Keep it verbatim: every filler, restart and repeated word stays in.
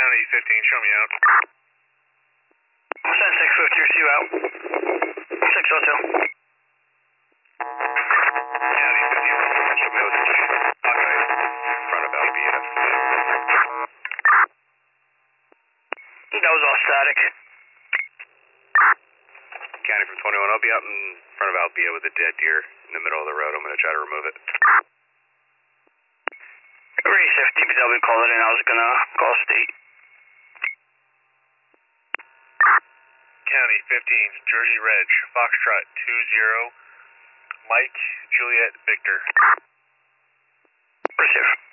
County fifteen, show me out. Send six fifty, receive out. six oh two. County fifteen, show me out with the G. Hawkeye, in front of L B F. That was all static. County from twenty-one, I'll be out in front of Albia with a dead deer in the middle of the road. I'm going to try to remove it. Race fifty, B W called it in. I was going to call state. County fifteen, Jersey Reg, Foxtrot two zero, Mike, Juliet, Victor. Receive.